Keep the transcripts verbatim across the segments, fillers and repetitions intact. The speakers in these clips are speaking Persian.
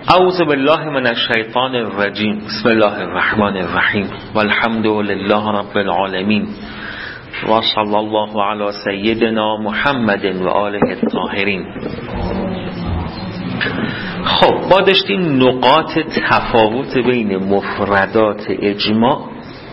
اعوذ بالله من الشیطان الرجیم. بسم الله الرحمن الرحیم والحمد لله رب العالمین و صلی الله علی سیدنا محمد و آله الطاهرین. خب ما داشتیم نقاط تفاوت بین مفردات اجماع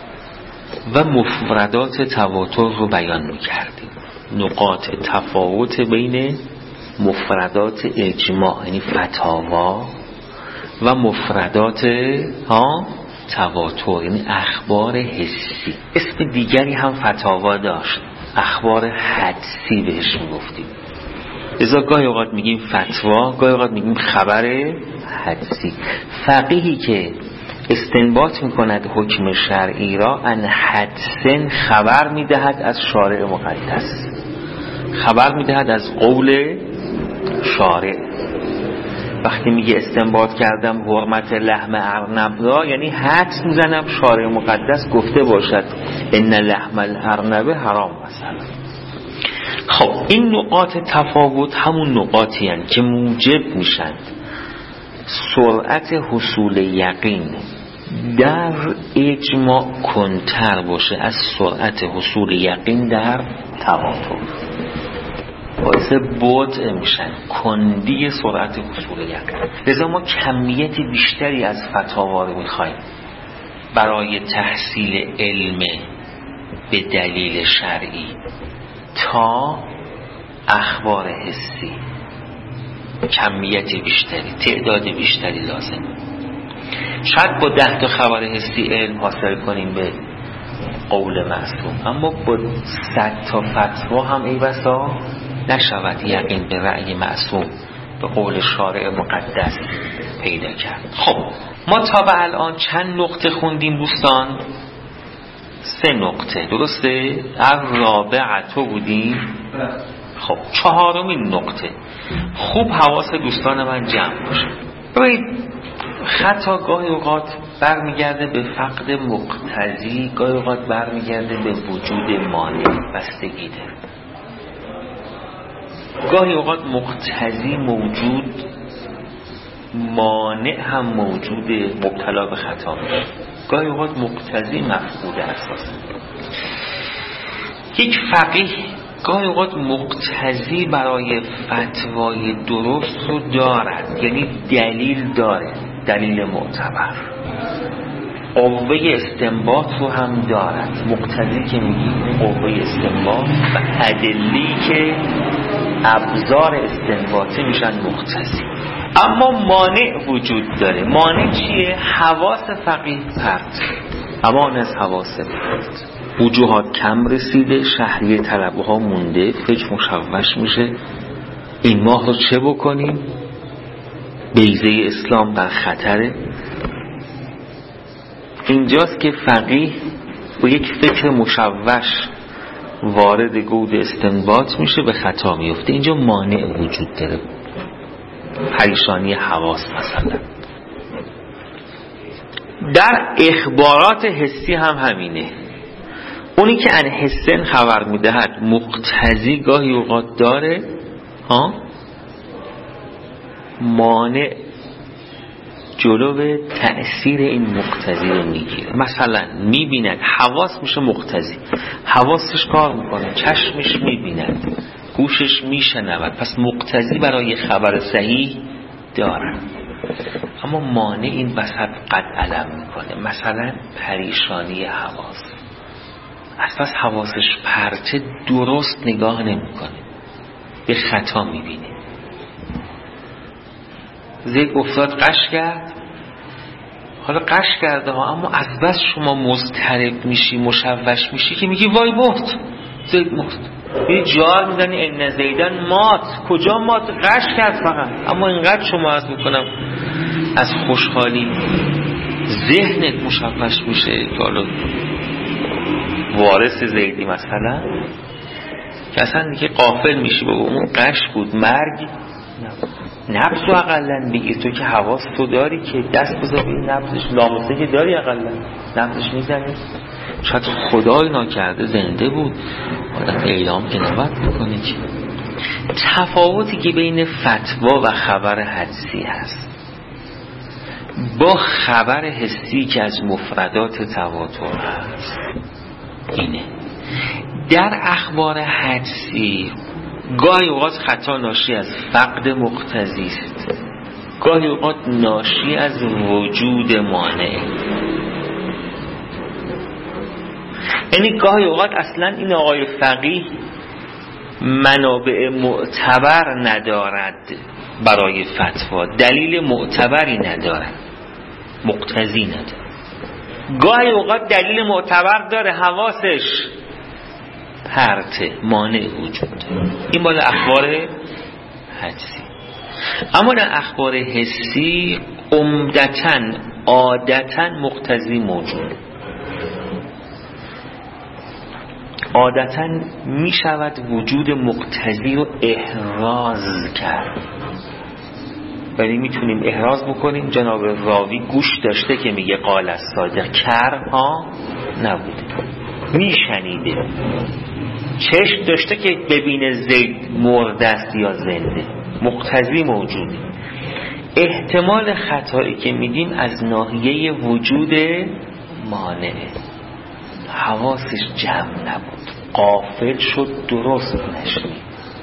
و مفردات تواتر رو بیان می‌کردیم. نقاط تفاوت بین مفردات اجماع یعنی فتاوا و مفردات ها تواتر یعنی اخبار حسی. اسم دیگری هم فتاوا داشت، اخبار حدسی بهش میگفتیم. لذا گاهی اوقات میگیم فتوا، گاهی اوقات میگیم خبر حدسی. فقیهی که استنباط میکند حکم شرعی را ان حدسن خبر میدهد از شارع مقدس، خبر میدهد از قول شارع. وقتی میگه استنباط کردم حرمت لحم ارنب را، یعنی حدس میزنم شارع مقدس گفته باشد ان لحم الارنب حرام مثلا. خب این نقاط تفاوت همون نقاطی هستند که موجب میشن سرعت حصول یقین در اجماع کنتر باشه از سرعت حصول یقین در تواتر. باعث بطء میشن، کندی سرعت حصول یقین. لذا ما کمیت بیشتری از فتاوا رو میخوایم برای تحصیل علم به دلیل شرعی تا اخبار حسی. کمیت بیشتری، تعداد بیشتری لازم. شاید با ده تا خبر حسی علم حاصل کنیم به قول معصوم، اما با صد تا فتوا هم ای بسا نشود یقین به رأی معصوم به قول شارع مقدس پیدا کرد. خب ما تا به الان چند نقطه خوندیم دوستان؟ سه نقطه، درسته؟ الرابعه بودیم. خب چهارمین نقطه. خوب حواس دوستان من جمع باشه. ببینید خطا گاهی اوقات برمیگرده به فقد مقتضی، گاهی اوقات برمیگرده به وجود مانع، بستگی داره. گاهی اوقات مقتضی موجود، مانع هم موجوده، مبتلا به خطا میشه. گاهی اوقات مقتضی مفقود اساسا. یک فقیه گاهی اوقات مقتضی برای فتوای درست رو دارد، یعنی دلیل داره، دلیل معتبر، قوه استنباط رو هم دارد. مقتضی که میگیم قوه استنباط و ادلی که ابزار استنباطی میشن مقتضی. اما مانع وجود داره. مانع چیه؟ حواس فقیه پرت، امان از حواس پرت، وجوهات کم رسیده، شهریه طلبه ها مونده، فکر مشوش میشه. این ماه رو چه بکنیم؟ بیضه اسلام در خطره. اینجاست که فقیه با یک فکر مشوش وارد گود استنباط میشه، به خطا میفته. اینجا مانع وجود داره، پریشانی حواس مثلا. در اخبارات حسی هم همینه. اونی که ان حسن خبر میدهد مقتضی گاهی اوقات داره، ها مانع جلو تأثیر این مقتضی رو میگیره. مثلا میبیند، حواس میشه مقتضی، حواسش کار میکنه، چشمش میبیند، گوشش میشنود، پس مقتضی برای خبر صحیح دارن. اما مانع این وسط قد علم میکنه. مثلا پریشانی حواس، اصلا حواسش پرته، درست نگاه نمیکنه، به خطا میبینه. زید افتاد قش کرد، حالا قش کرده ها، اما از بس شما مضطرب میشی، مشوش میشی که میگی وای مرد، زید مرد. یه جار میزنی این زیدن مات. کجا مات؟ قش کرد فقط. اما اینقدر شما از میکنم از خوشحالی ذهنت مشوش میشه که حالا وارث زیدی مثلا که اصلا دیگه غافل میشی بابا اون قش بود، مرگ. نبض رو اقلن بگیر، تو که حواس تو داری که دست بذار به نبضش، لامسه که داری اقلن نبضش میزنی. شاید خدای ناکرده زنده بود، آدم اعلام که نباید بکنه. که تفاوتی که بین فتوا و خبر حدسی هست با خبر حسی که از مفردات تواتر هست. اینه در اخبار حدسی گاهی اوقات خطا ناشی از فقد مقتضی است، گاهی اوقات ناشی از وجود مانع. یعنی گاهی اوقات اصلا این آقای فقیه منابع معتبر ندارد برای فتوا، دلیل معتبری ندارد، مقتضی ندارد. گاهی اوقات دلیل معتبر داره، حواسش پرته، مانع وجود داره. این مال اخبار حدسی. اما در اخبار حسی عمدتاً عادتاً مقتضی موجود، عادتاً می شود وجود مقتضی رو احراز کرد. ولی میتونیم احراز بکنیم جناب راوی گوش داشته که میگه قال الصادق، کر ها نبوده، میشنیده، چشم داشته که ببینه زید مرده است یا زنده، مقتضی موجوده. احتمال خطایی که میدیم از ناحیه وجود مانعه، حواسش جمع نبود، غافل شد، درست نشنید،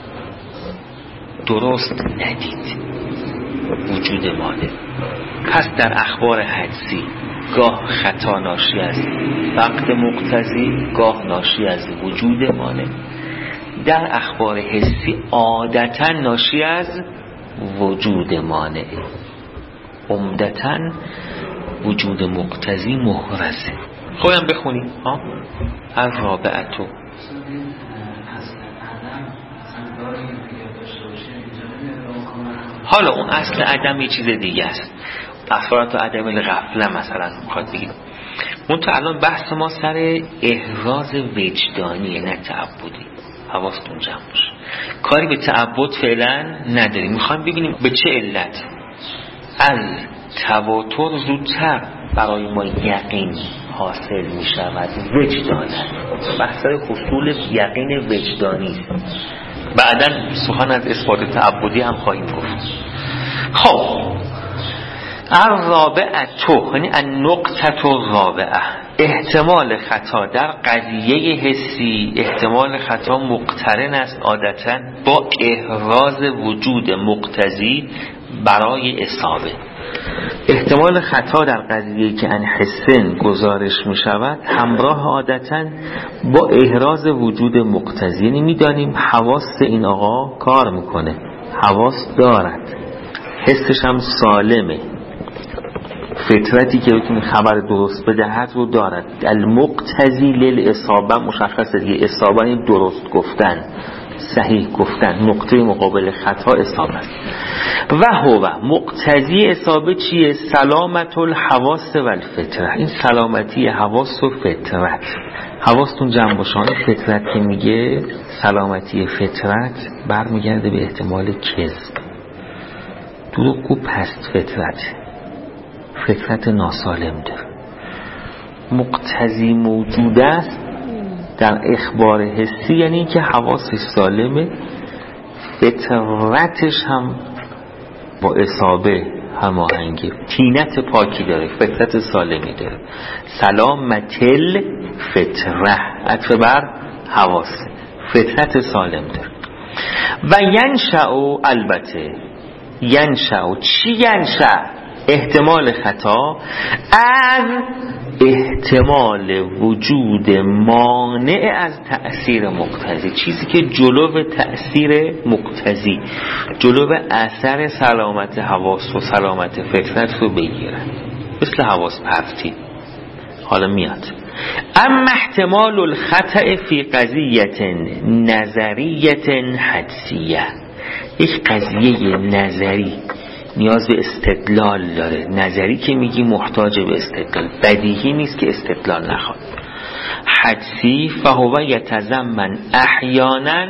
درست ندید، وجود مانع. پس در اخبار حدسی گاه خطا ناشی از فقد مقتضی، گاه ناشی از وجود مانع. در اخبار حسی عادتا ناشی از وجود مانع، عمدتا وجود مقتضی محرزه. خودم بخونیم ها. الرابعتو حالا اون اصل عدم یه چیز دیگه است، اثرات عدم الغفله مثلا میخواد بگیم. اون تو الان بحث ما سر احراز وجدانیه نه تعبدی، حواستون جمع باشه. کاری به تعبد فعلا نداریم، میخوایم ببینیم به چه علت از تواتر زودتر برای ما یقین حاصل میشود. وجدان بحث حصول یقین وجدانی، بعداً سخن از اثبات تعبدی هم خواهیم گفت. خب الرابعه تو یعنی النقطه الرابعه، احتمال خطا در قضیه حسی، احتمال خطا مقترن است عادتاً با احراز وجود مقتضی برای اصابه. احتمال خطا در قضیه که ان حسن گزارش می شود همراه عادتاً با احراز وجود مقتضی. یعنی می دانیم حواس این آقا کار میکنه، حواس دارد، حسش هم سالمه، فطرتی که بتونه خبر درست بدهد رو دارد. المقتضی للاصابه مشخصه دیگه، اصابه این درست گفتن، صحیح گفتن، نقطه مقابل خطا اصابه است. و هو مقتضی اصابه چیه؟ سلامت الحواس و الفطره. این سلامتی حواس و فطرت. حواستون جمع باشان. فطرت که میگه سلامتی فطرت برمیگرده به احتمال کذب، دروغ و پست فطرت، فطرت ناسالم داره. مقتضی موجود است در اخبار حسی یعنی که حواسش سالمه، فطرتش هم با اصابه هماهنگی، تینت پاکی داره، فطرت سالمی داره. سلامتل فطره عطف بر حواس، فطرت سالم داره. و ینشأ، البته ینشأ، چی ینشأ؟ احتمال خطا از احتمال وجود مانع از تأثیر مقتضی، چیزی که جلو تأثیر مقتضی، جلو اثر سلامت حواس و سلامت فطرت رو بگیرن، مثل حواس پرتی. حالا میاد اما احتمال الخطأ فی قضیت نظریت حدسیه، یک قضیه نظری نیاز به استدلال داره. نظری که میگی محتاج به استدلال، بدیهی نیست که استدلال نخواد. حدسی فهو یتضمن احیانا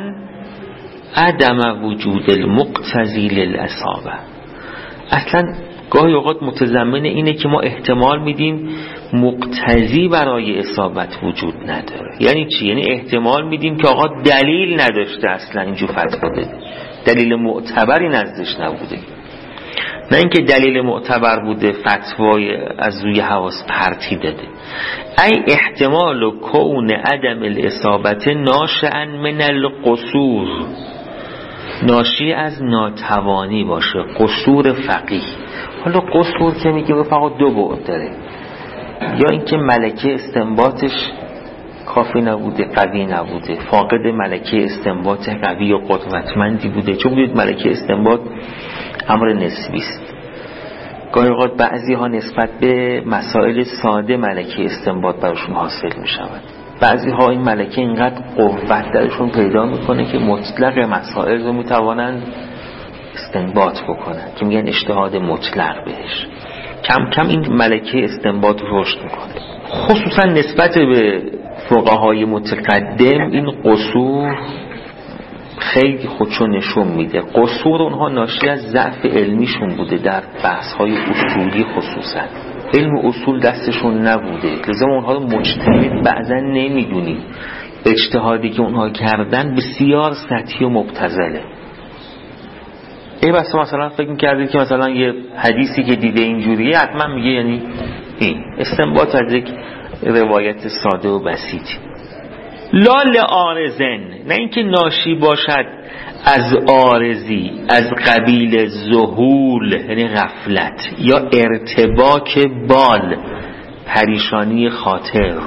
عدم وجود المقتضی للاصابه. اصلا گاهی اوقات متضمن اینه که ما احتمال میدیم مقتضی برای اصابت وجود نداره. یعنی چی؟ یعنی احتمال میدیم که آقا دلیل نداشته اصلا اینجور فتوا بده، دلیل معتبری نزدش نبوده. نه اینکه دلیل معتبر بوده فتوای از روی حواس پرتی داده. ای احتمال و کون عدم الاصابت ناشئا من القصور، ناشی از ناتوانی باشه، قصور فقیه. حالا قصور که میگه فقط دو بعد داره، یا اینکه ملکه استنباطش کافی نبوده، قوی نبوده، فاقد ملکه استنباط قوی و قدرتمندی بوده. چون بودید ملکه استنباط امر نسبی است، گاهی اوقات بعضی ها نسبت به مسائل ساده ملکه استنباط براشون حاصل می شود، بعضی ها این ملکه اینقدر قوت درشون پیدا میکنه که مطلق مسائل رو میتوانند استنباط بکنن که میگن اجتهاد مطلق بهش. کم کم این ملکه استنباط رشد میکنه، خصوصا نسبت به فقهای متقدم این قصور خیلی خودشو نشون میده. قصور اونها ناشی از ضعف علمیشون بوده در بحث‌های اصولی، خصوصا علم اصول دستشون نبوده، لازم اونها رو مجتهد بعضا نمیدونیم. اجتهادی که اونها کردن بسیار سطحی و مبتذله. ای بس مثلا فکر می‌کردید که مثلا یه حدیثی که دیده اینجوریه حتما میگه یعنی این استنباط از یک روایت ساده و بسیطی. لا لعارضن، نه اینکه ناشی باشد از عارضی از قبیل ذهول یعنی غفلت، یا ارتباک بال پریشانی خاطر،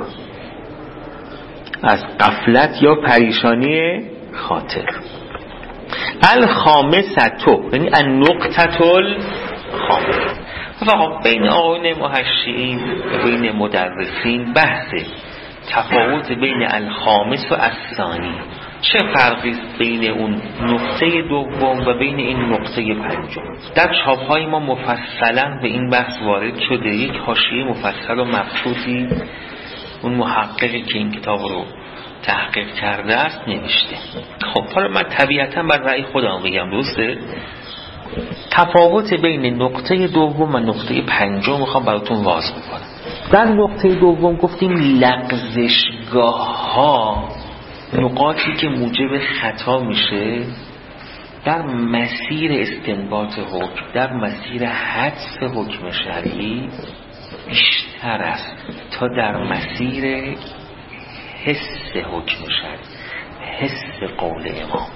از غفلت یا پریشانی خاطر. الخامسةو یعنی النقطة الخامسة. فقط بین آقایون محشیین و بین مدرسین بحثه تفاوت بین الخامس و الثانی، چه فرقی است بین اون نقطه دوم و بین این نقطه پنجم. در چاپ‌های ما مفصلا به این بحث وارد شده، یک حاشیه مفصل و مبسوطی اون محققی که این کتاب رو تحقیق کرده است نوشته. خب حالا من طبیعتا بر رأی خودم بگم، درسته؟ تفاوت بین نقطه دوم و نقطه پنجم میخوام براتون واضح کنم. در نقطه دوم گفتیم لغزشگاه ها، نقاطی که موجب خطا میشه در مسیر استنباط حکم، در مسیر حدس حکم شرعی بیشتر است تا در مسیر حس حکم شرعی، حس قول امام.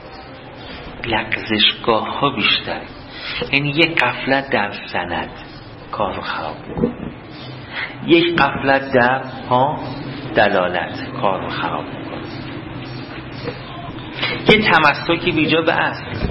لغزشگاه ها بیشتر، یعنی یک غفلت در سند کار رو خراب میکنه، یک غفلت در ها دلالت کار رو خراب میکنه، یه تمسکی بیجا به اصل.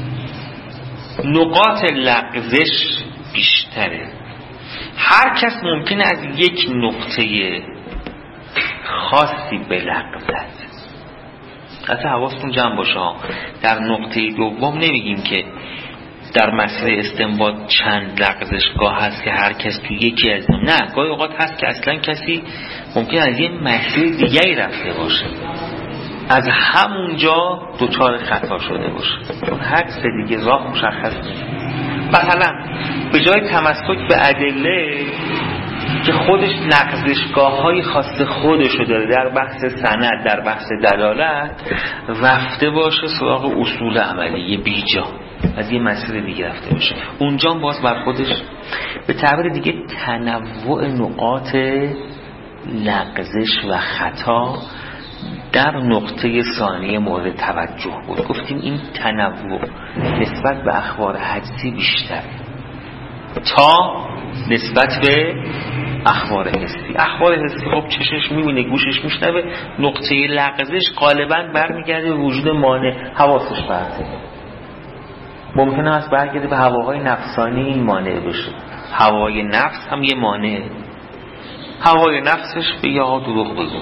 نقاط لغزش بیشتره. هر کس ممکنه از یک نقطه خاصی بلغزد. حتی حواستون جمع باشه، در نقطه دوم نمیگیم که در مسیر استنباط چند لغزشگاه هست که هر کس تو یکی از اون، نه، گاهی اوقات هست که اصلا کسی ممکن از یه مسیر دیگری رفته باشه، از همونجا دوچار خطا شده باشه، اون حدس دیگه راه مشخص نیست. مثلا به جای تمسک به ادله که خودش لغزشگاه های خاص خودشو داره در بحث سند، در بحث دلالت، رفته باشه سراغ اصول عملی بیجا، از یه مسیر دیگه رفته باشه، اونجا باز بر خودش به تعبیر دیگه تنوع نقاط لغزش و خطا در نقطه ثانیه مورد توجه بود. گفتیم این تنوع نسبت به اخبار حدسی بیشتر تا نسبت به اخبار حسی. اخبار حسی خب چشش میبینه، گوشش میشنوه، نقطه لغزش غالبا برمیگرده به وجود مانع، حواسش پرته. ممکنه است برگرده به هواهای نفسانی، این مانع بشه. هوای نفس هم یه مانع، هوای نفسش به یا دروغ بگو.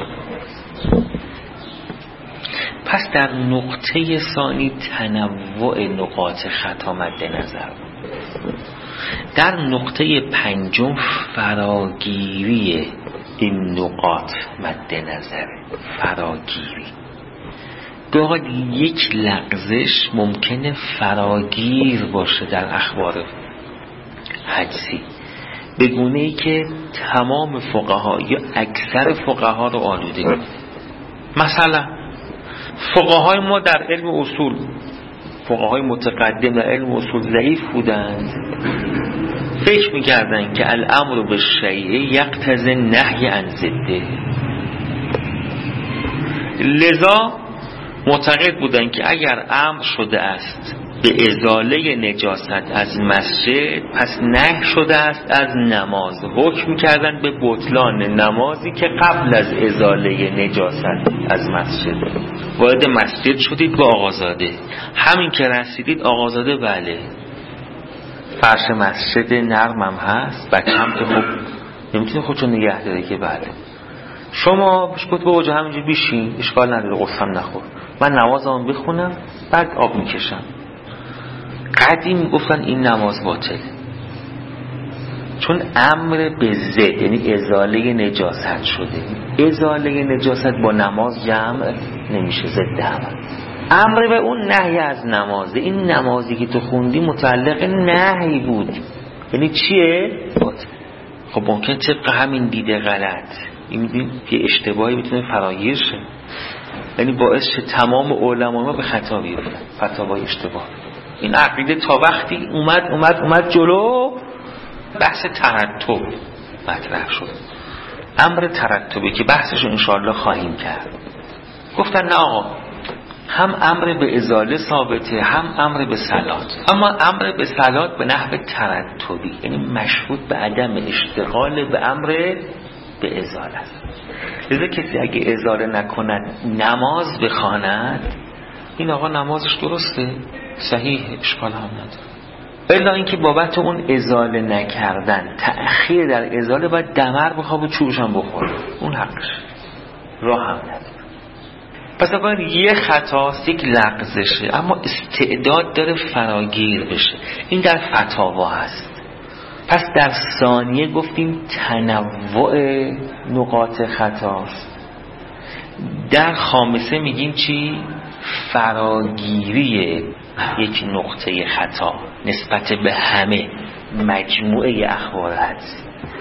پس در نقطه ثانی تنوع نقاط خطا مد نظر بود. در نقطه پنجم فراگیری این نقاط مد نظر، فراگیری. گاهی یک لغزش ممکنه فراگیر باشه در اخبار حدسی، به گونه‌ای که تمام فقها یا اکثر فقها رو آلوده کنه. مثلا فقهای ما در علم اصول، فقهای متقدم در علم اصول ضعیف بودند، فکر میکردن که الامر بالشیء یقتضی النهی عن ضده، لذا معتقد بودن که اگر امر شده است به ازاله نجاست از مسجد، پس نهی شده است از نماز. حکم میکردن به بطلان نمازی که قبل از ازاله نجاست از مسجد. وارد مسجد شدید با آقازاده، همین که رسیدید آقازاده بله فرش مسجد نرمم هست، بچه هم که خب نمیتونه خودشون نگه داره که بله شما بهش گفت با وجه همینجا بیشین اشکال نداره قصم نخور، من نمازم بخونم بعد آب میکشم. قدیم گفتن این نماز باطل، چون امر به ضد یعنی ازاله نجاست شده. ازاله نجاست با نماز جمع نمیشه، ضد هم امر به اون نهی از نمازه. این نمازی که تو خوندی متعلق نهی بود، یعنی چیه؟ باطل. خب ممکن طبق همین دیده غلط این میدین که اشتباهی بتونه فراگیر شه، یعنی باعث شه تمام علما ما به خطا بیفتن، فتاوای اشتباه. این عقیده تا وقتی اومد اومد اومد جلو بحث ترتب مطرح شد، امر ترتبی که بحثش انشاءالله خواهیم کرد. گفتن نه آقا، هم امر به ازاله ثابته هم امر به صلات، اما امر به صلات به نحو ترتبی یعنی مشروط به عدم اشتغال به امر به ازاله است. لذا کسی اگه ازاله نکند نماز بخواند، این آقا نمازش درسته صحیح اشکال هم نداره. الا اینکه بابت اون ازاله نکردن تأخیر در ازاله باید دمر بخواب و چوبش هم بخوره، اون حقش راه هم نداره. پس اگر یه خطاست یک لغزشه اما استعداد داره فراگیر بشه، این در فتاوا هست. پس در ثانیه گفتیم تنوع نقاط خطاست، در خامسه میگیم چی؟ فراگیری یک نقطه خطا نسبت به همه مجموعه اخبار حدسی.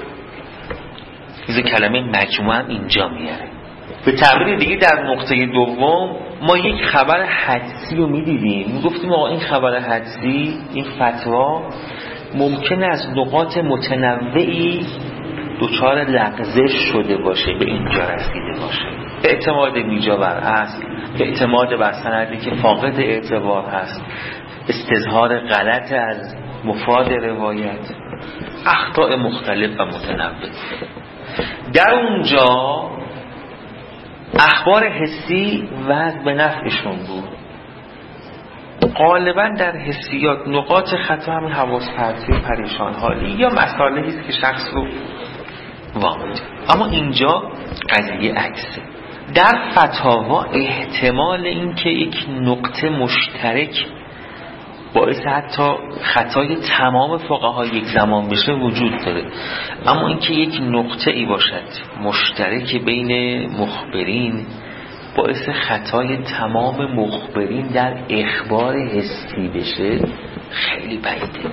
این کلمه مجموعه هم اینجا میاره. به تعبیر دیگه در نقطه دوم ما یک خبر حدسی رو میدیدیم، میگفتیم آقا این خبر حدسی، این فتوا ممکنه از نقاط متنوعی دچار لغزش شده باشه به اینجا رسیده باشه. اعتماد بیجا بر اصل، اعتماد بر سندی که فاقد اعتبار هست، استظهار غلط از مفاد روایت، اخطاء مختلف و متنوع. در اونجا اخبار حسی وضع به نفعشون بود. غالبا در حسیات نقاط خطا همین حواس پرتی و پریشان حالی یا مسائلی است که شخص رو وامونده. اما اینجا قضیه عکسه. در فتاوا احتمال این که یک نقطه مشترک باعث حتی خطای تمام فقها یک زمان بشه وجود داره، اما اینکه یک نقطه ای باشد مشترک بین مخبرین باعث خطای تمام مخبرین در اخبار حسی بشه خیلی بعیده.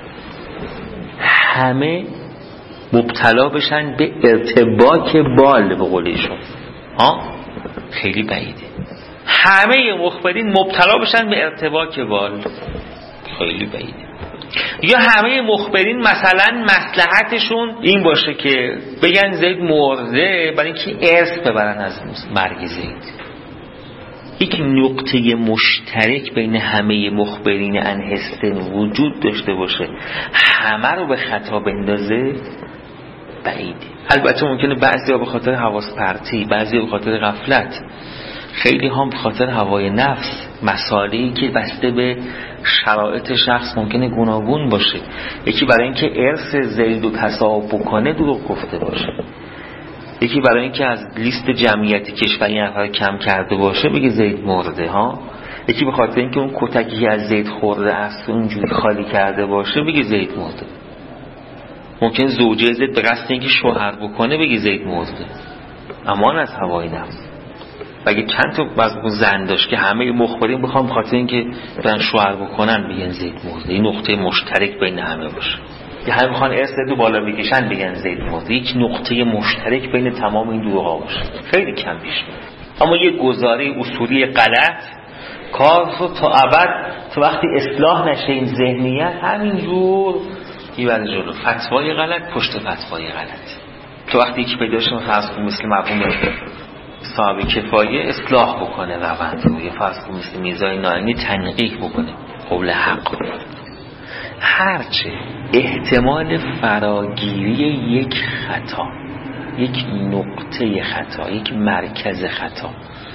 همه مبتلا بشن به ارتباک بال به قولیشون، ها خیلی بعیده. همه مخبرین مبتلا بشن به ارتباک بال، خیلی بعیده. یا همه مخبرین مثلا مصلحتشون این باشه که بگن زید مرده برای اینکه ارث ببرن از مرگ زید. یک نقطه مشترک بین همه مخبرین عن حسن وجود داشته باشه همه رو به خطا بندازه بعیده. البته ممکنه بعضی ها به خاطر حواس پرتی، بعضی ها به خاطر غفلت، خیلی هم به خاطر هوای نفس، مسائلی که بسته به شرایط شخص ممکنه گوناگون باشه. یکی برای اینکه ارث زید و تصاحب بکنه دروغ گفته باشه، یکی برای اینکه از لیست جمعیت کشوری نفر کم کرده باشه بگه زید مرده ها، یکی به خاطر اینکه اون کتکی از زید خورده است و اونجوری خالی کرده باشه بگه زید مرده. ممکن زوجه زید به قصد اینکه شوهر بکنه بگه زید مرده. امان از هوای نفس. اگه چند تا باز زن داشت که همه مخبرین بخوام خاطر اینکه برن شوهر بکنن بگن زید مرده، این نقطه مشترک بین همه باشه. که همه میخوان ارث رو بالا بکشن بگن زید مرده، یک نقطه مشترک بین تمام این دروغا باشه. خیلی کم پیش میاد. اما یه گزاره اصولی غلط کار رو تا ابد، تا وقتی اصلاح نشه این ذهنیت همینجور میبره جلو، فتوای غلط پشت فتوای غلط. تو وقتی که پیدا شما فرض کن مثل مفهوم صاحب کفایه اصلاح بکنه روند رو، یه فرض کن مثل میزای نارنگی تنقیح بکنه قول حق، هرچه احتمال فراگیری یک خطا، یک نقطه خطا، یک مرکز خطا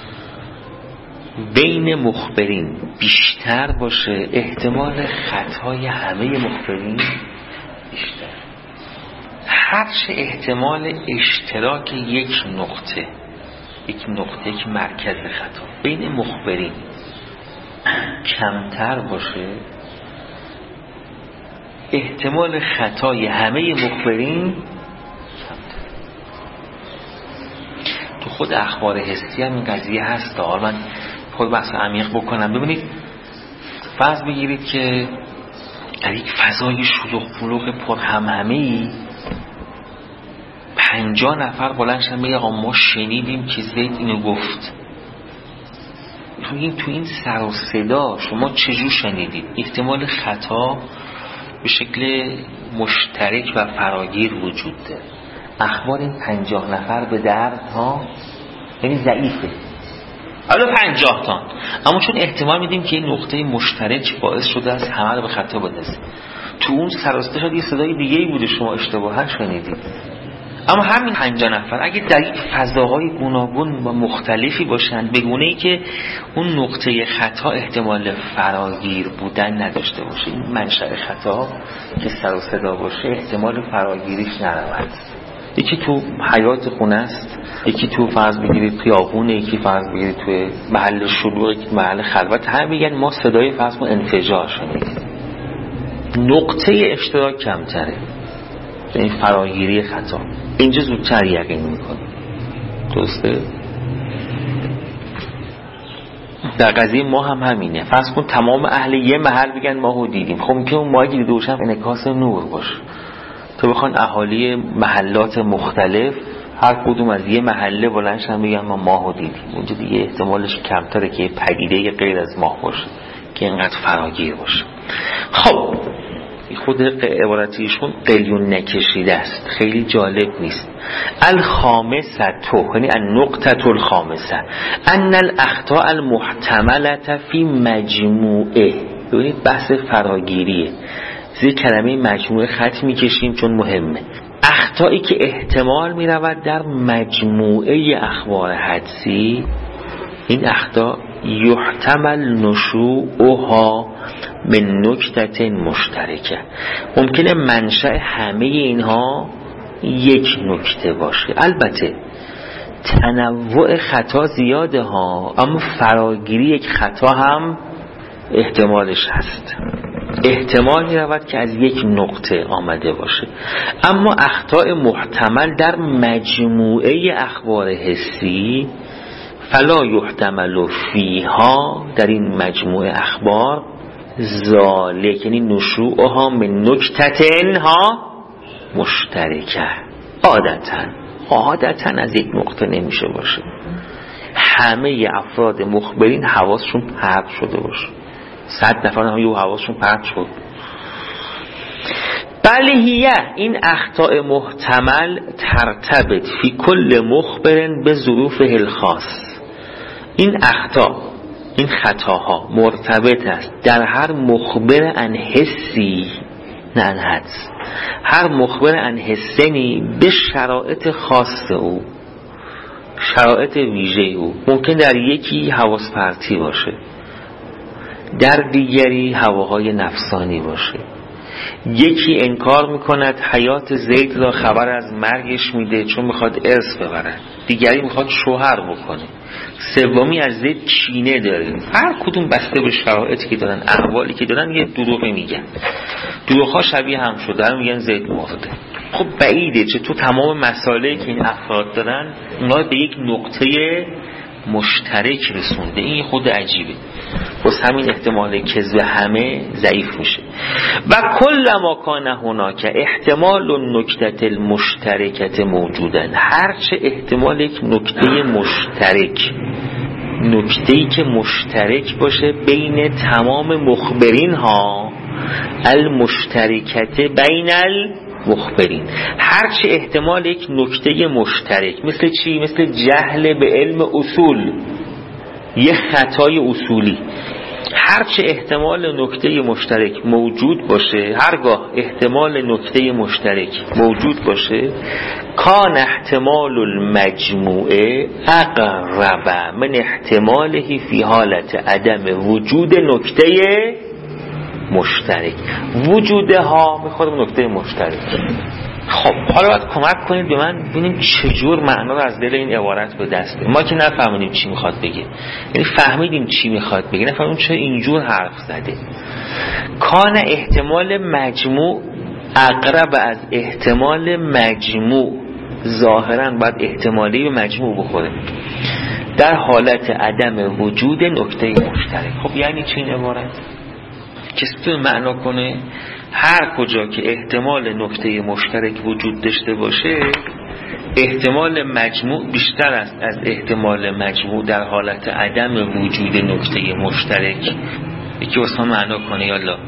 بین مخبرین بیشتر باشه، احتمال خطای همه مخبرین بیشتر. هرچه احتمال اشتراک یک نقطه، یک نقطه، یک مرکز خطا بین مخبرین کمتر باشه، احتمال خطای همه مخبرین کمتر. تو خود اخبار حسی هم این قضیه هست. حالا من خود بحث عمیق بکنم. ببینید فرض بگیرید که در یک فضای شلوغ پلوغ پر همهمه‌ای پنجاه نفر بلند شدن میگن آقا ما شنیدیم که زید اینو گفت. تو این تو این سر و صدا شما چجور شنیدید؟ احتمال خطا به شکل مشترک و فراگیر وجود داره. اخبار این پنجاه نفر به درد ها یعنی ضعیفه، حالا پنجاه تا، اما چون احتمال میدیم که این نقطه مشترک باعث شده از همه رو به خطا بندازه، تو اون سر و صدا شاید یه صدای دیگه‌ای بوده شما اشتباها شنیدید. اما همین پنجاه نفر اگه در یک فضاهای گوناگون و مختلفی باشند به گونه‌ای که اون نقطه خطا احتمال فراگیر بودن نداشته باشه، این منشأ خطا که سر و صدا باشه احتمال فراگیریش نرود. یکی تو حیات خونه است، یکی تو فرض بگیرید خیابونه، یکی فرض بگیرید تو محل شلوغ، یکی محل خلوت، هم میگن ما صدای فرض کن انفجار شنیدیم. نقطه اشتراک کمتره، این فراگیری خطا اینجا زودتر یقین میکنه. درسته؟ در قضیه ما هم همینه. فرض کن تمام اهل یه محل بگن ماهو دیدیم، خب که اون ماهی که دیده باشم انعکاس نور باشه. تو بخوان اهالی محلات مختلف هر کدوم از یه محله بلندشن بگن ما ماهو دیدیم، اونجا دیگه احتمالش کمتره که پدیده غیر از ماه باشه که اینقدر فراگیر باشه. خب خود عبارتیشون قلیون نکشیده است، خیلی جالب نیست. الخامسه تو یعنی النقطه الخامسه ان الاخطاء المحتمله فی مجموعه. ببینید بحث فراگیریه، زیر کلمه مجموعه خط میکشیم چون مهمه. اخطایی که احتمال میرود در مجموعه اخبار حدسی، این اخطا یحتمل نشوءها من نکته مشترکه، ممکنه منشأ همه اینها یک نکته باشه. البته تنوع خطا زیاده ها، اما فراگیری یک خطا هم احتمالش هست. احتمال می رود که از یک نقطه آمده باشه. اما اخطاء محتمل در مجموعه اخبار حسی فلا یحتمل فیها، در این مجموعه اخبار ذالک یعنی نشوءها من نکتتن ها مشترکه. عادتا عادتا از یک نقطه نمیشه باشه. همه افراد مخبرین حواسشون پرت شده باشه. صد نفر هم یه حواسشون پرت شد. بله هیه این اخطاء محتمل ترتبط فی کل مخبر به ظروفه الخاص. این اخطاء، این خطاها مرتبط است در هر مخبر عن حسی، نه عن حدس، هر مخبر عن حسنی به شرایط خاص او، شرایط ویژه او. ممکن در یکی حواس پرتی باشه، در دیگری هواهای نفسانی باشه. یکی انکار میکند حیات زید را، خبر از مرگش میده چون میخواد ارث ببرد، دیگری میخواد شوهر بکنه، سومی از زید کینه داره. هر کدوم بسته به شرایطی که دارن، احوالی که دارن، یه دروغی میگن. دروغ‌ها شبیه هم شده، میگن زید مرده. خب بعیده چه تو تمام مسائلی که این افراد دارن اونا به یک نقطه مشترک رسونده. این خود عجیبه. پس همین احتمال کذب همه ضعیف میشه. و کل ما کان هناک احتمال النکته المشترکه موجودن، هرچه احتمال یک نکته مشترک، نکته‌ای که مشترک باشه بین تمام مخبرین ها المشترکته بین المخبرین، هرچه احتمال یک نکته مشترک، مثل چی؟ مثل جهل به علم اصول، یه خطای اصولی، هرچه احتمال نکته مشترک موجود باشه، هرگاه احتمال نکته مشترک موجود باشه، کان احتمال المجموعه اقرب من احتماله فی حالت عدم وجود نکته مشترک. وجودها میخواد نکته مشترک. خب حالا باید کمک کنید به من ببینیم چجور معنا رو از دل این عبارت به دست بیاریم. ما که نفهمیدیم چی میخواد بگه، یعنی فهمیدیم چی میخواد بگه، نفهمیدیم چه اینجور حرف زده. کان احتمال مجموع اقرب از احتمال مجموع، ظاهرا باید احتمالی به مجموع بخوره در حالت عدم وجود نکته مشترک. خب یعنی چه این عبارت؟ کسی تو معنا کنه هر کجا که احتمال نکته مشترک وجود داشته باشه، احتمال مجموع بیشتر است از احتمال مجموع در حالت عدم وجود نکته مشترک. یکی واسه معنا کنه یالا.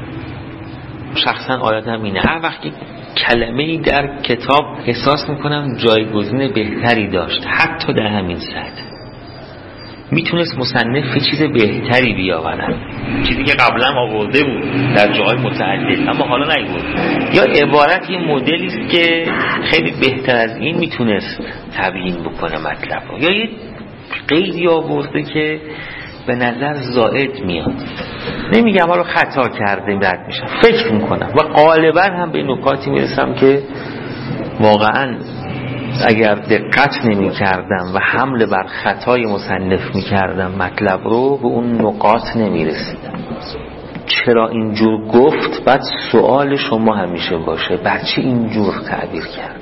شخصا آیات هم اینه، هر وقتی کلمه‌ای در کتاب احساس میکنم جایگزین بهتری داشت، حتی در همین سطح میتونست مصنف چیز بهتری بیاورد، چیزی که قبلا آورده بود در جاهای متعدد اما حالا نیورد، یا عبارت یه مدلی است که خیلی بهتر از این میتونست تبیین بکنه مطلب رو، یا یه قیدی آورده که به نظر زائد میاد. نمیگم حالا خطا کرده رد میشم، فکر میکنم و غالبا هم به نکاتی میرسم که واقعا اگر دقت نمی کردم و حمله بر خطای مصنف می کردم مطلب رو، به اون نقاط نمی رسیدم. چرا اینجور گفت؟ بعد سوال شما همیشه باشه بچه اینجور تعبیر کرد.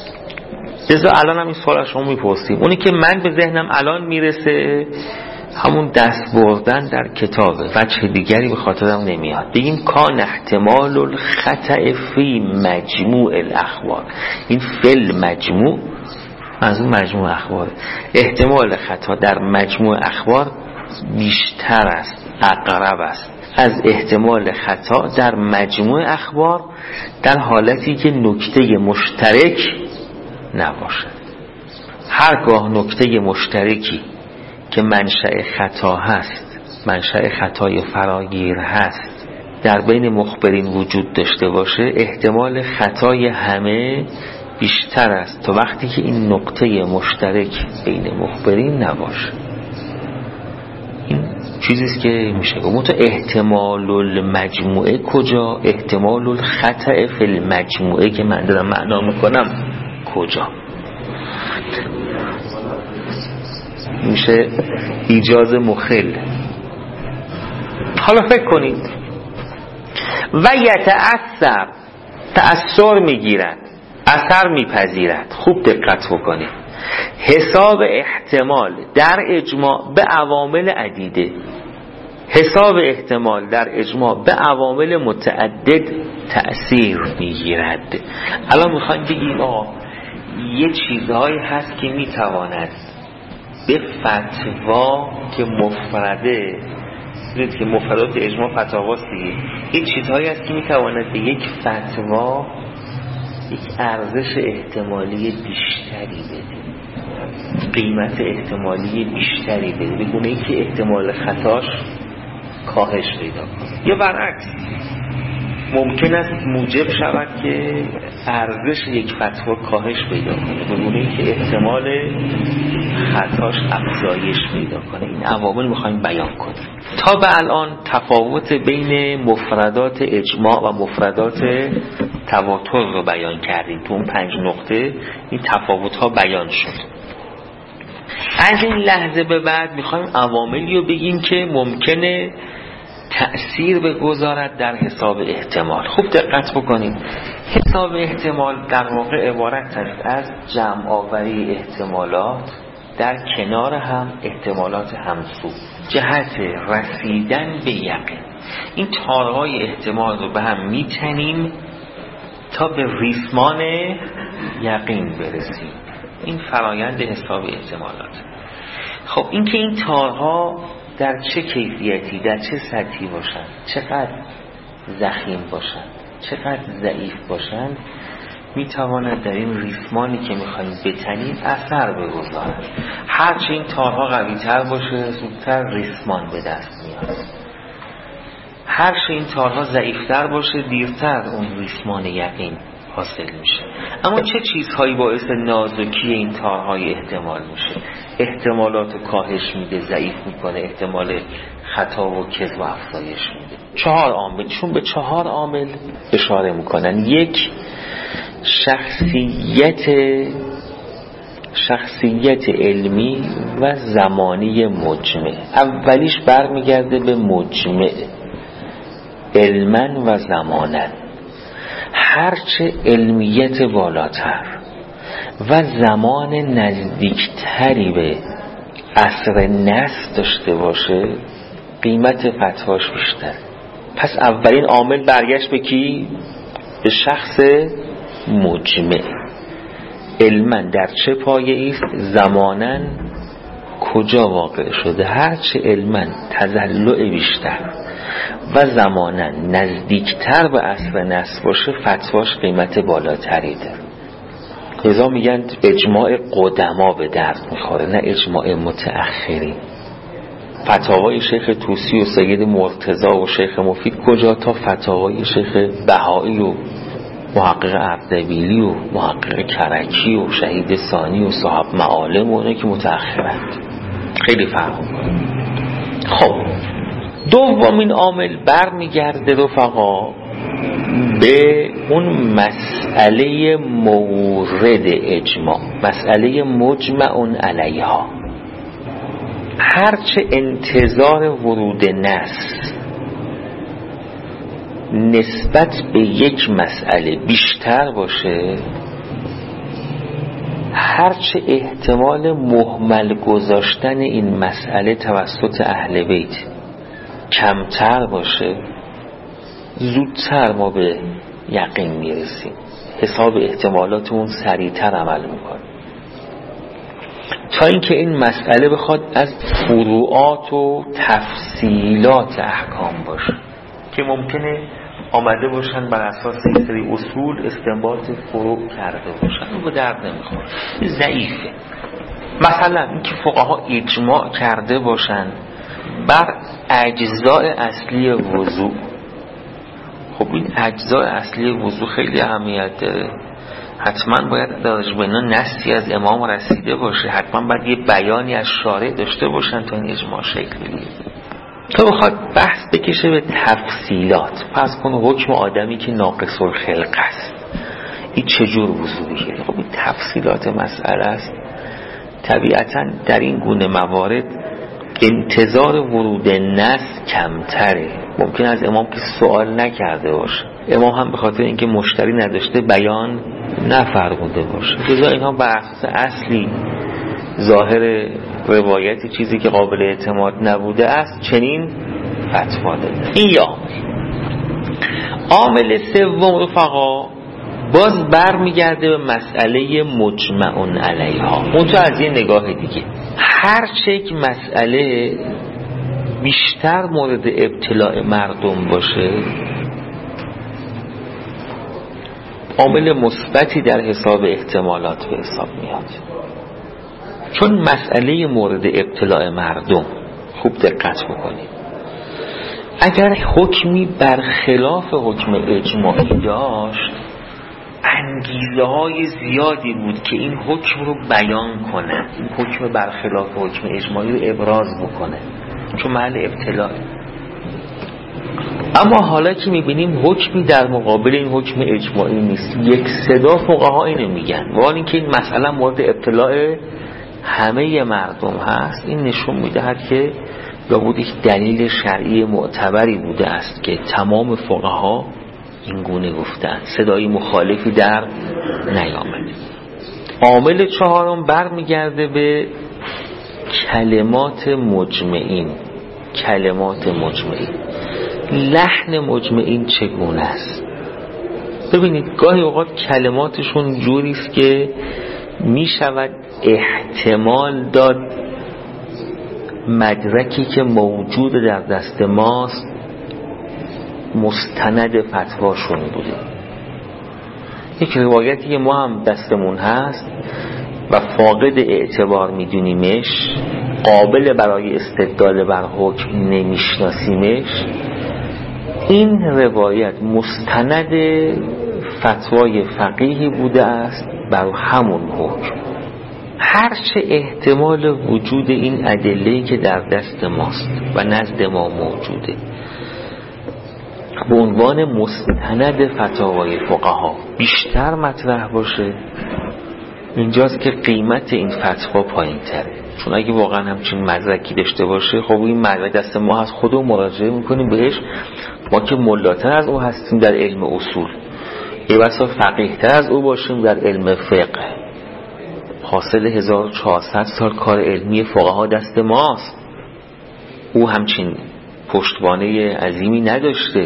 لذا الان هم این سوال از شما می پرسیم. اونی که من به ذهنم الان می رسه همون دست بردن در کتابه، بچه دیگری به خاطرم نمیاد. بگیم کان احتمال الخطأ فی مجموع الاخبار، این فل مجموع از اون مجموع اخبار، احتمال خطا در مجموع اخبار بیشتر است، اقرب است از احتمال خطا در مجموع اخبار در حالتی که نکته مشترک نباشه. هرگاه نکته مشترکی که منشأ خطا هست، منشأ خطای فراگیر هست، در بین مخبرین وجود داشته باشه، احتمال خطای همه بیشتر است تا وقتی که این نقطه مشترک بین مخبرین نباشه. این چیزیست که میشه گفت. احتمال المجموعه کجا؟ احتمال الخطأ فی المجموعه که من دارم معنا میکنم کجا؟ میشه ایجاز مخل. حالا فکر کنید و یتأثر، تأثر میگیرد، اثر میپذیرد. خوب دقت بکنید. حساب احتمال در اجماع به عوامل عدیده، حساب احتمال در اجماع به عوامل متعدد تأثیر میگیرد. الان میخوایم بگیم آه یه چیزهایی هست که میتواند به فتوا که مفرده، ببینید که مفردات اجماع فتاواست دیگه، این چیزهایی هست که میتواند به یک فتوا یک ارزش احتمالی بیشتری بده، قیمت احتمالی بیشتری بده، به گونه ای که احتمال خطاش کاهش پیدا کنه. یا برعکس ممکن است موجب شود که ارزش یک فتوا کاهش پیدا کنه، به گونه ای که احتمال خطاش افزایش پیدا کنه. این عوامل میخوایم بیان کنیم. تا به الان تفاوت بین مفردات اجماع و مفردات تواتر رو بیان کردیم. تو اون پنج نقطه این تفاوت ها بیان شد. از این لحظه به بعد میخوایم عواملی رو بگیم که ممکنه تأثیر بگذارد در حساب احتمال. خوب دقت بکنید. حساب احتمال در واقع عبارت است از جمع آوری احتمالات در کنار هم احتمالات همسو جهت رسیدن به یقین. این تارهای احتمال رو به هم میتنیم تا به ریسمان یقین برسیم. این فرایند حساب احتمالات. خب این که این تارها در چه کیفیتی، در چه سطحی باشن، چقدر ضخیم باشن، چقدر ضعیف باشن، میتواند در این ریسمانی که میخوایم بتنیم اثر بگذارد. هرچه این تارها قوی تر باشه زودتر ریسمان به دست میاد، هرچه این تارها ضعیفتر باشه دیرتر اون ریسمان یقین حاصل میشه. اما چه چیزهایی باعث نازکی این تارهای احتمال میشه؟ احتمالات کاهش میده، ضعیف میکنه، احتمال خطا و کذب و افزایش میده. چهار عامل، چون به چهار عامل اشاره میکنن. یک، شخصیت شخصیت علمی و زمانی مجمع. اولیش برمیگرده به مجمع، علما و زمانا. هرچه علمیت بالاتر و زمان نزدیکتری به عصر نص داشته باشه قیمت فتواش بیشتر. پس اولین عامل برگشت به کی؟ به شخص مجمع. علما در چه پایه‌ای است، زمانا کجا واقع شده. هرچه علما تضلع بیشتر و زمانا نزدیکتر به عصر نص باشه فتواش قیمت بالاتری داره. لذا میگن اجماع قدما به درد میخوره نه اجماع متأخرین. فتاوای شیخ طوسی و سید مرتضی و شیخ مفید کجا تا فتاوای شیخ بهایی و محقق اردبیلی و محقق کرکی و شهید ثانی و صاحب معالم و اونه که متأخرند، خیلی فرق میکنه. خب دومین عامل بر میگرده رفقا به اون مسئله مورد اجماع، مسئله مجمع علیها. هرچه انتظار ورود نص نسبت به یک مسئله بیشتر باشه، هرچه احتمال مهمل گذاشتن این مسئله توسط اهل بیت کمتر باشه زودتر ما به یقین میرسیم، حساب احتمالاتمون سریعتر عمل میکنه، تا اینکه این مسئله بخواد از فروعات و تفصیلات احکام باشه که ممکنه آمده باشن بر اساس یک سری اصول استنباط فروع کرده باشن، اون به درد نمیخوره، ضعیفه. مثلا اینکه فقها اجماع کرده باشن بر اجزاء اصلی وضوء. خب این اجزاء اصلی وضوء خیلی اهمیت داره، حتما باید راجع به اینا نصی از امام رسیده باشه، حتما باید یه بیانی از شارع داشته باشن تا این اجماع شکل بگیره. تا بخواد بحث بکشه به تفصیلات، پس کن حکم آدمی که ناقص الخلق است این چجور وضو بگیره، خب این تفصیلات مسئله است. طبیعتا در این گونه موارد انتظار ورود نص کمتره، ممکن از امام که سوال نکرده باشه، امام هم به خاطر اینکه مشتری نداشته بیان نفرموده باشه، جزا اینها بر اساس اصلی ظاهر روایتی چیزی که قابل اعتماد نبوده است چنین فتوا داده. این یا عامل سوم رفقا باز بر میگرده به مسئله مجمع علیها، منتها از یه نگاه دیگه. هر چه یک مسئله بیشتر مورد ابتلاع مردم باشه عامل مثبتی در حساب احتمالات به حساب میاد، چون مسئله مورد ابتلاع مردم، خوب دقت بکنید، اگر حکمی برخلاف حکم اجماعی داشت انگیزه های زیادی بود که این حکم رو بیان کنه، این حکم برخلاف حکم اجماعی رو ابراز بکنه چون محل ابتلاع. اما حالا که میبینیم حکمی در مقابل این حکم اجماعی نیست، یک صدا فقها اینو میگن، ولی اینکه این مسئله مورد ابتلاع همه مردم هست، این نشون میدهد که لابد یک دلیل شرعی معتبری بوده است که تمام فقها این گونه گفتن، صدای مخالفی در نیامده. عامل چهارم برمیگرده به کلمات مجمعین. کلمات مجمعین، لحن مجمعین چگونه است؟ ببینید گاهی اوقات کلماتشون جوری است که می شود احتمال داد مدرکی که موجود در دست ماست مستند فتواشون بوده. یک روایتی که ما هم دستمون هست و فاقد اعتبار میدونیمش، قابل برای استدلال بر حکم نمیشناسیمش، این روایت مستند فتوای فقیهی بوده است بر همون حکم، هرچه احتمال وجود این ادله‌ای که در دست ماست و نزد ما موجوده به عنوان مستند فتاوای فقها بیشتر مطرح باشه، اینجاست که قیمت این فتوا پایین تره. چون اگه واقعا همچین مدرکی داشته باشه، خب این مدرک دست ما هست، خودمون مراجعه میکنیم بهش، ما که ملاتر از او هستیم در علم اصول، ای بسا فقیه‌تر از او باشیم در علم فقه. حاصل هزار و چهارصد سال کار علمی فقها دست ماست، او همچین پشتوانه عظیمی نداشته.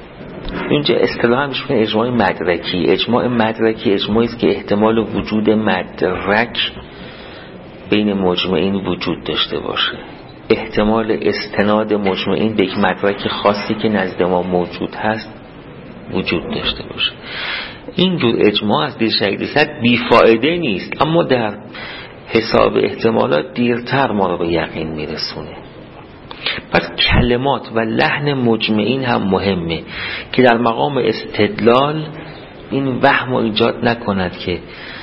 اینجا اصطلاحاً میشه اجماع مدرکی. اجماع مدرکی اجماعی است که احتمال وجود مدرک بین مجمعین وجود داشته باشه، احتمال استناد مجمعین به یک مدرک خاصی که نزد ما موجود هست وجود داشته باشه. این جور اجماع از دید شریعت صد بیفایده نیست، اما در حساب احتمالات دیرتر ما رو به یقین میرسونه. پس کلمات و لحن مجمعین هم مهمه که در مقام استدلال این وهم رو ایجاد نکند که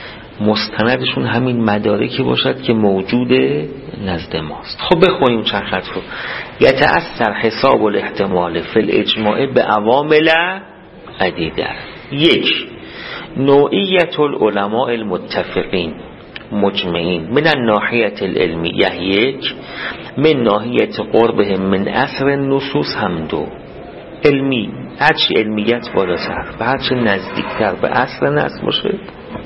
مستندشون همین مدارکی باشد که موجوده نزد ماست. خب بخونیم چند خط رو. یتأثر حساب الاحتمال فی الاجماع به عوامل عدیده. یک، نوعیت العلماء المتفقین مجمعین من الناحیت العلمیه، یک، من ناحیت قربهم من اثر النصوص هم دو. علمی، هرچی علمیت بالاتر و هرچی نزدیکتر به اصل نص باشه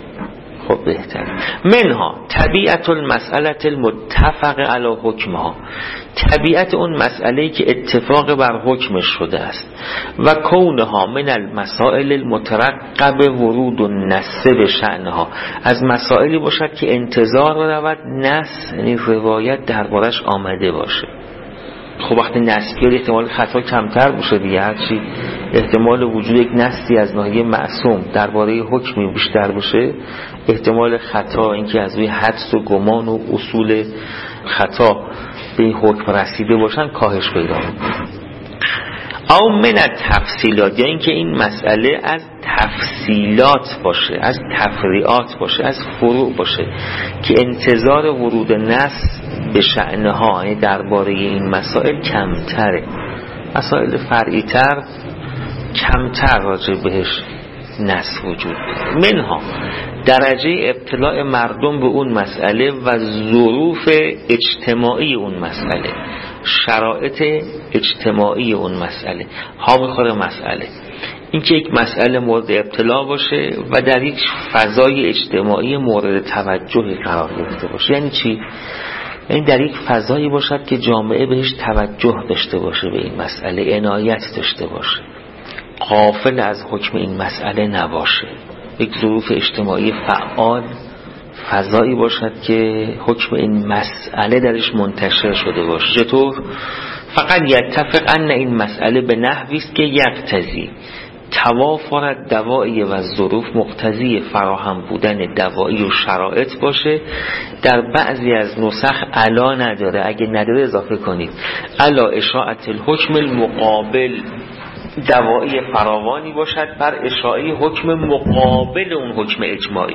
خب بهتر. منها طبیعت المسئله المتفق علی حکمها، طبیعت اون مسئله‌ای که اتفاق بر حکمش شده است، و کونها من المسائل المترقب ورود النص به شأنها، از مسائلی باشد که انتظار رود نص یعنی روایت دربارش آمده باشه. خب وقتی نص بیاد احتمال خطا کمتر باشه دیگه، هرچی احتمال وجود یک نصی از ناحیه معصوم درباره حکمی بیشتر باشه، احتمال خطا اینکه از روی حدس و گمان و اصول خطا به این حکم رسیده باشن کاهش پیدا می‌کنه. او من تفصیلات، یا اینکه این مسئله از تفصیلات باشه، از تفریعات باشه، از فروع باشه که انتظار ورود نص به شأنها یعنی درباره این مسائل کمتره. مسائل فرعی تر کمتر راجع بهش نص وجود داره. منها درجه ابتلاع مردم به اون مسئله و ظروف اجتماعی اون مسئله، شرایط اجتماعی اون مسئله، ها میخوره مسئله این که یک مسئله مورد ابتلا باشه و در یک فضای اجتماعی مورد توجه قرار گرفته باشه. یعنی چی؟ یعنی در یک فضایی باشد که جامعه بهش توجه داشته باشه، به این مسئله عنایت داشته باشه، غافل از حکم این مسئله نباشه. یک ظروف اجتماعی فعال، فضایی باشد که حکم این مسئله درش منتشر شده باشه. چطور؟ فقط یتفق ان این مسئله به نحوی است که یقتضی توافر دوایی و ظروف مقتضی فراهم بودن دوایی و شرایط باشه. در بعضی از نسخ علا نداره، اگه نداره اضافه کنید علا اشاعت الحکم المقابل، دوایی فراوانی باشد بر اشاعه حکم مقابل اون حکم اجماعی.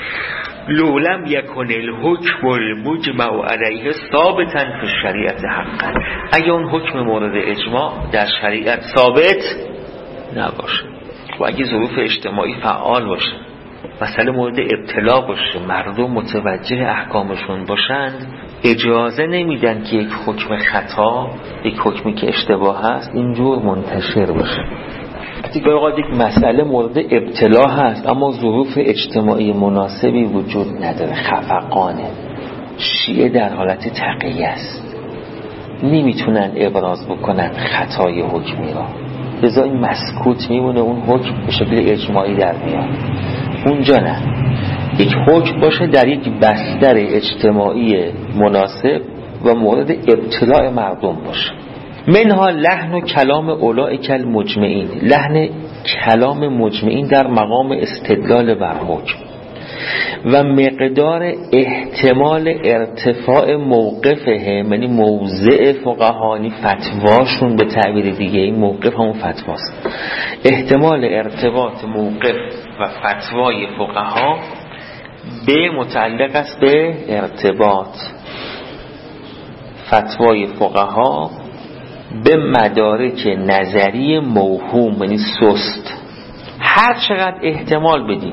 لولم یکن الحکم المجمع علیه ثابتا فی الشریعت حقا، اگه اون حکم مورد اجماع در شریعت ثابت نباشه و اگه ظروف اجتماعی فعال باشه، مسئله مورد ابتلا باشه، مردم متوجه احکامشون باشند، اجازه نمیدن که یک حکم خطا، یک حکمی که اشتباه هست اینجور منتشر باشه. وقتی که اوقات یک مسئله مورد ابتلا هست اما ظروف اجتماعی مناسبی وجود نداره، خفقانه، شیعه در حالت تقیه است، نمیتونن ابراز بکنن خطای حکمی را، لذا این مسکوت میمونه، اون حکم به شکل اجماعی در میاد. اونجا نه، یک حکم باشه در یک بستر اجتماعی مناسب و مورد ابتلاع مردم باشه. منها لحن و کلام اولئک المجمعین، لحن کلام مجمعین در مقام استدلال بر حکم، و مقدار احتمال ارتفاع موقفه، یعنی موضع فقهانی فتواشون، به تعبیر دیگه این موقف همون فتواست، احتمال ارتباط موقف و فتوای فقها به متعلق است به ارتباط فتوای فقها به مدارک نظری موهوم، یعنی سست. هر چقدر احتمال بدیم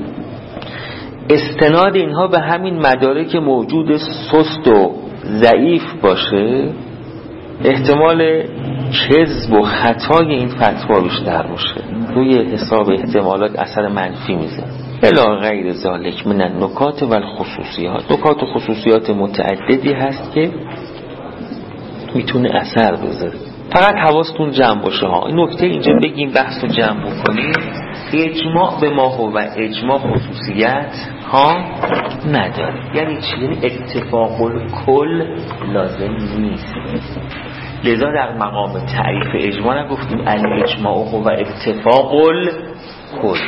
استناد اینها به همین مدارک موجود سست و ضعیف باشه، احتمال کذب و خطای این فتوا بیشتر باشه، روی حساب احتمالات اثر منفی میزنه. الی غیر ذالک من النکات و الخصوصیات، نکات و خصوصیات متعددی هست که میتونه اثر بذاره. فقط حواستون جمع باشه ها. این نکته اینجا بگیم، بحث رو جمع بکنیم. اجماع به ما هو و اجماع خصوصیت ها نداره. یعنی چی؟ یعنی اتفاق الکل لازم نیست. لذا در مقام تعریف اجماع نگفتیم الاجماع هو و اتفاق الکل،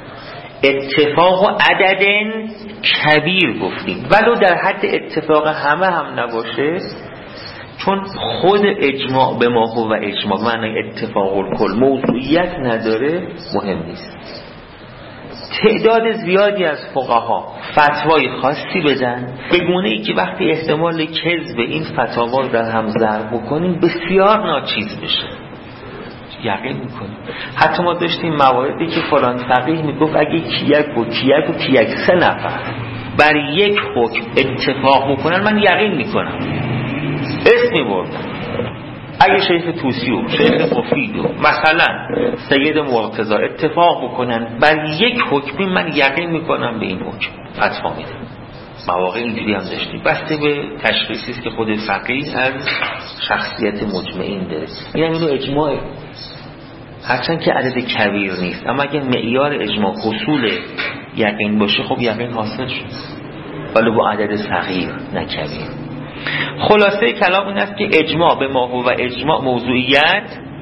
اتفاق و عدد کبیر گفتیم، ولو در حد اتفاق همه هم نباشه، چون خود اجماع به ما هو و اجماع معنی اتفاق الکل موضوعیت نداره، مهم نیست. تعداد زیادی از فقها فتوای خاصی بدن به گونه ای که وقتی احتمال کذب این فتاوا رو در هم ضرب بکنیم بسیار ناچیز بشه، یقین میکنیم. حتی ما داشتیم مواردی که فلان فقیه میگفت اگه کیک و کیک و کیک سه نفر بر یک حکم اتفاق بکنن من یقین میکنم، اسمی بردن، اگه شیخ توسی و شیخ مفید و مثلا سید مرتضی اتفاق بکنن بر یک حکمی من یقین میکنم به این حکم فتوا میدم. مواقع اینجوری هم داشتیم، بسته به تشخیصی است که خود فقیه از شخصیت مجمعین داره. این هم اینو اجماعه، هرچند که عدد کبیر نیست، اما اگه معیار اجماع حصول یقین باشه خب یقین حاصل شد، ولی با عدد صغیر نه کبیر. خلاصه کلام این است که اجماع به ما هو و اجماع موضوعیت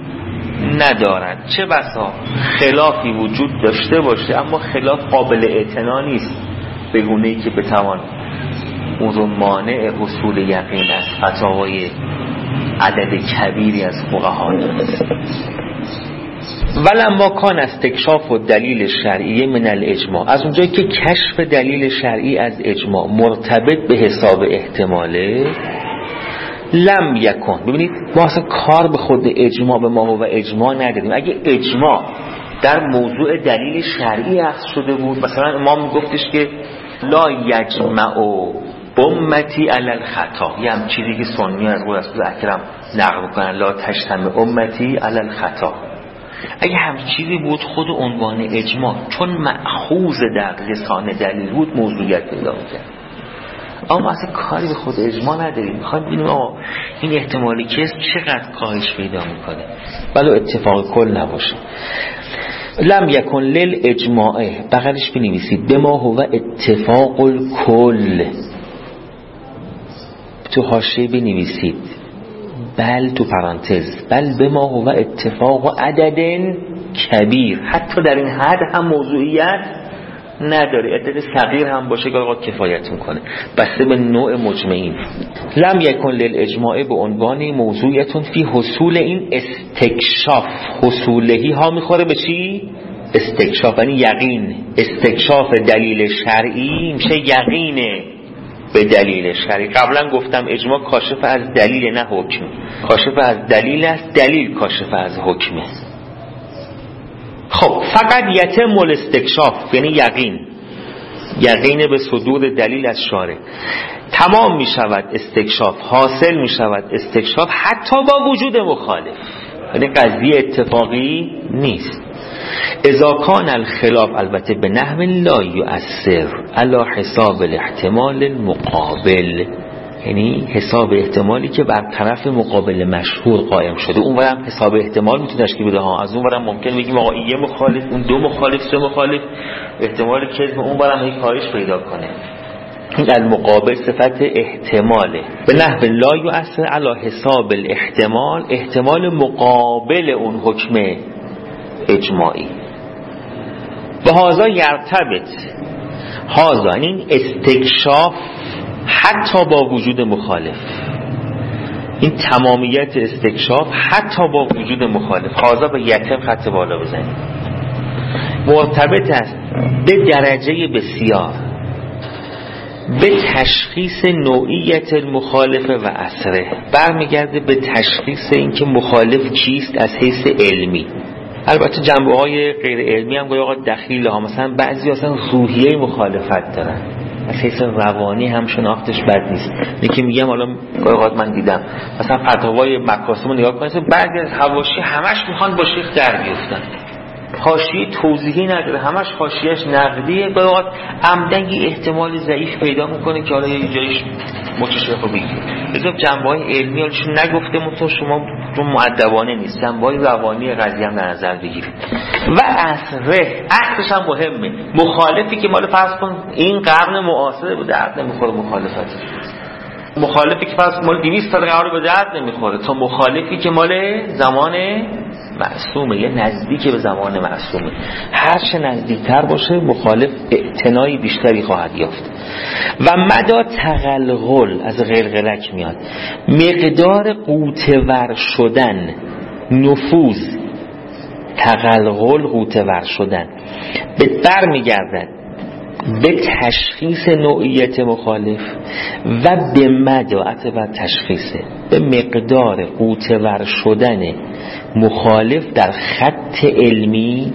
ندارد. چه بسا خلافی وجود داشته باشه اما خلاف قابل اعتنا نیست، به گونه‌ای که بتوان اون رو مانع حصول یقین از فتاوای عدد کبیری از فقها دانست. ولما کان استکشاف و دلیل شرعی من الاجماع، از اونجایی که کشف دلیل شرعی از اجماع مرتبط به حساب احتماله، لم یکن. ببینید ما اصلا کار به خود اجماع به ما و اجماع نداریم. اگه اجماع در موضوع دلیل شرعی اخذ شده بود، مثلا امام گفتش که لا یجمع امتی علی الخطا، یه هم چیزی که سنی از رسول اکرم نقل کنن، لا تجتمع امتی علی الخطا، اگه هم چیزی بود خود عنوان اجماع چون مأخوذ در لسان دلیل بود موضوعیت پیدا می‌کرد. اما اصلا کاری به خود اجماع نداریم، میخوایم ببینیم آقا این احتمالی که چقدر کاهش پیدا میکنه ولو اتفاق کل نباشه. لم یکن لیل اجماعه، بغلش بنویسید به ما هو اتفاق الکل، تو حاشیه بنویسید بل تو پرانتز بل به ما هو اتفاق و عدد کبیر، حتی در این حد هم موضوعیت نداره، عدد صغیر هم باشه که آقا کفایت میکنه، بسته به نوع مجمعین. لم یکن للاجماع به عنوان موضوعیتون فی حصول این استکشاف، حصولهی ها میخوره به چی؟ استکشاف، یعنی یقین. استکشاف دلیل شرعی میشه یقینه به دلیل شرعی. قبلا گفتم اجماع کاشف از دلیل نه حکم، کاشف از دلیل است، دلیل کاشف از حکمه. خب فقط یتم الاستکشاف یعنی یقین، یقین به صدور دلیل از شارع. تمام می شود استکشاف، حاصل می شود استکشاف حتی با وجود مخالف، یعنی قضیه اتفاقی نیست. اذا کان الخلاف البته به نحو لا یؤثر علی حساب الاحتمال المقابل، یعنی حساب احتمالی که بر طرف مقابل مشهور قائم شده. اونورم حساب احتمال میتونه تشکیل بده ها، از اونورم ممکن بگیم آقا یه مخالف، اون دو مخالف، سه مخالف، احتمال کذب اونورم هی کاهش پیدا کنه. این المقابل صفت احتماله. به نحو لا یؤثر علی حساب الاحتمال، احتمال مقابل اون حکم اجماعی. و هذا یرتبط، هذا این استکشاف حتی با وجود مخالف، این تمامیت استکشاف حتی با وجود مخالف، هذا به یتم خط بالا بزنید، مرتبط است به درجه بسیار به تشخیص نوعیت المخالفه و اثره. برمیگرده به تشخیص اینکه مخالف کیست از حیث علمی. البته جنبه های غیر علمی هم گاهی اوقات دخیله ها، مثلا بعضی اصلا روحیه مخالفت دارن، از حیث روانی هم شناختش بد نیست. یکی میگم حالا گاهی اوقات من دیدم مثلا فتاوای مکاسم رو نگاه کنید، بعضی از حواشی همش میخوان با شیخ در بیفتن، حاشیه توضیحی نداره، همش حاشیه‌اش نقدیه، گاهی اوقات عمدن یه احتمال ضعیف پیدا میکنه که حالا یه جایش متشابه رو بگیره. بذار جنبه‌های علمی هاشون نگفته، متو شما رو مؤدبانه نیست، جنبه‌های روانی قضیه هم در نظر بگیرید. و اثره، اثرش هم مهمه. مخالفی که مال فرض کن این قرن معاصر به درد نمیخوره مخالفت، مخالفی که فرض مال دویست سال قرار به درد نمیخوره تا مخالفی که مال زمان معصومه یا نزدیک به زمان معصومه. هر چه نزدیکتر باشه مخالف اعتنایی بیشتری خواهد یافت. و مدى تغلغل از غلغلک میاد، مقدار قوتور شدن، نفوذ، تغلغل قوتور شدن به بر میگردد به تشخیص نوعیت مخالف و به مدعات و تشخیصه، به مقدار قوتور شدن مخالف در خط علمی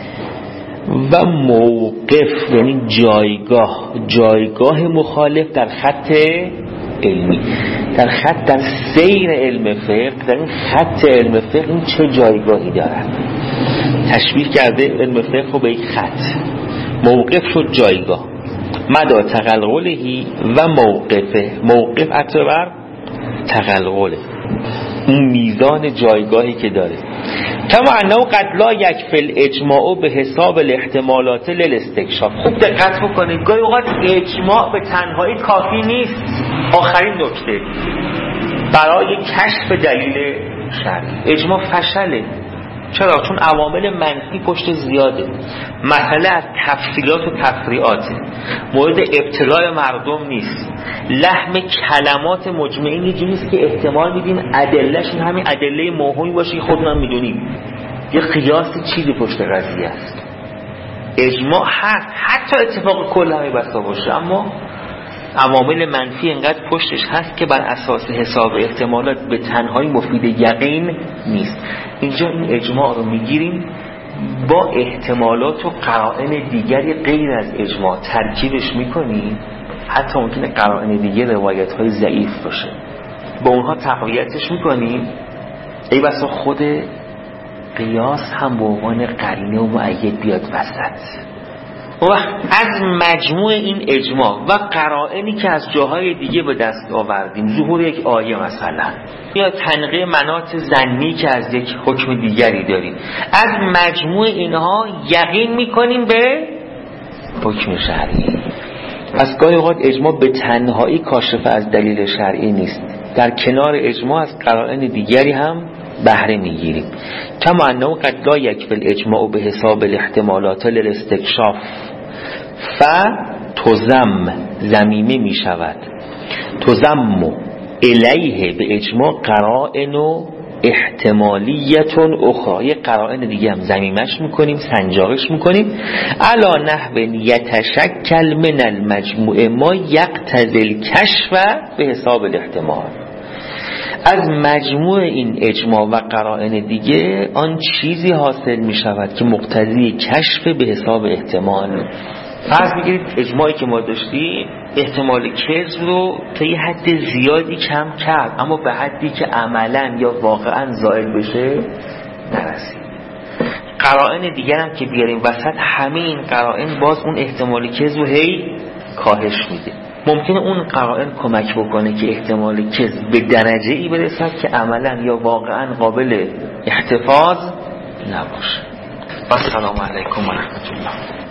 و موقف، یعنی جایگاه جایگاه مخالف در خط علمی، در خط در سیر علم فقه، در این خط علم فقه این چه جایگاهی دارد. تشبیه کرده علم فقه رو به یک خط، موقف شد جایگاه، مدى تغلغلهی و موقفه، موقف اعتبار تغلغله، اون میزان جایگاهی که داره. کما انه قد لا یکفی الاجماع به حساب الاحتمالات للاستکشاف. خوب دقت بکنید، گاهی اوقات اجماع به تنهایی کافی نیست. آخرین نکته برای کشف دلیل شرعی، اجماع فشله. چرا؟ چون عوامل منفی پشت زیاده، مسئله از تفصیلات و تفریعاته، مورد ابتلاع مردم نیست، لحم کلمات مجمعین یه جوریست که احتمال میدیم ادلهش همین ادله موهومی باشه، خودمون میدونیم یه قیاسی چیزی پشت قضیه است. اجماع هست، حتی اتفاق کل همه بسا باشه، اما عوامل منفی انقدر پشتش هست که بر اساس حساب احتمالات به تنهایی مفید یقین نیست. اینجا این اجماع رو میگیریم با احتمالات و قرائن دیگری غیر از اجماع ترکیبش میکنیم، حتی ممکنه قرائن دیگه روایت های ضعیف باشه، با اونها تقویتش میکنیم. ای بسا خود قیاس هم به عنوان قرینه و مؤید بیاد وسط. و از مجموع این اجماع و قرائنی که از جاهای دیگه به دست آوردیم، ظهور یک آیه مثلا یا تنقیه مناط ظنی که از یک حکم دیگری داریم، از مجموع اینها یقین میکنیم به حکم شرعی. پس گاهی اوقات اجماع به تنهایی کاشف از دلیل شرعی نیست، در کنار اجماع از قرائن دیگری هم بهره میگیریم. کما انه قد لا یکفی الاجماع به حساب الاحتمالات للاستکشاف ف تزم زمیمه می شود، تزم الیه به اجماع قرائن و احتمالیتون اخرى، یک قرائن دیگه هم زمیمش میکنیم، سنجاقش میکنیم. علا نحو یتشکل من المجموع ما یقتضی الکشف به حساب الاحتمال. از مجموع این اجماع و قرائن دیگه آن چیزی حاصل می شود که مقتضی کشف به حساب احتمال. فرض میگیرید اجماعی که ما داشتیم احتمال کذب رو تا یه حد زیادی کم کرد، اما به حدی که عملا یا واقعا زائل بشه نرسید. قرائن دیگر هم که بیاریم وسط، همین قرائن باز اون احتمال کذب رو هی کاهش میده. ممکنه اون قرائن کمک بکنه که احتمال کذب به درجه ای برسد که عملا یا واقعا قابل احتفاظ نباشه. و السلام علیکم و رحمت الله.